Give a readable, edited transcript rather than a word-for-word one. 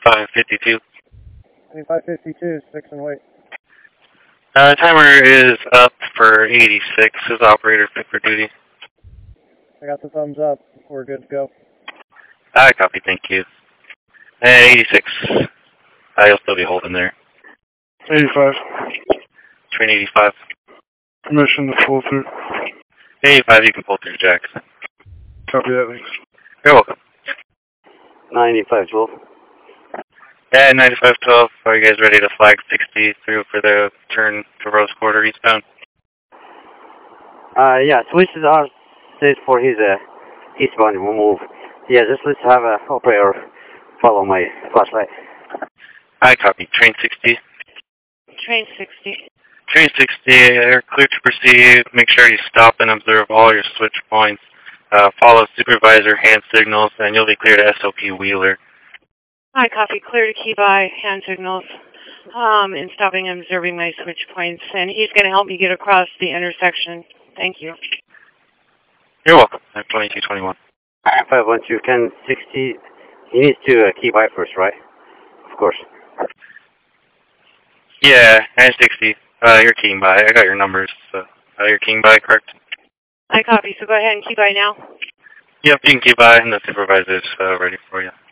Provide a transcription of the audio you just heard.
9552. 2552, 6 and wait. Timer is up for 86. Is operator fit for duty? I got the thumbs up. We're good to go. I copy, thank you. And 86. You'll still be holding there. 85. Train 85. Permission to pull through. 85, you can pull through, Jack. Copy that, thanks. You're welcome. 9512. Yeah, 9512. Are you guys ready to flag 60 through for the turn to Rose Quarter eastbound? Yeah, switch is our set for his eastbound move. Yeah, just let's have a operator follow my flashlight. I copy. Train 60. Train 60. Train 60, you're clear to proceed. Make sure you stop and observe all your switch points. Follow supervisor hand signals, and you'll be clear to SOP Wheeler. I copy. Clear to key by hand signals. And stopping and observing my switch points. And he's going to help me get across the intersection. Thank you. You're welcome. I'm 2221. 512, can 60, he needs to key by first, right? Of course. Yeah, 960. You're keying by. I got your numbers. So, you're keying by, correct? I copy. So go ahead and key by now. Yep, you can key by, and the supervisor's ready for you.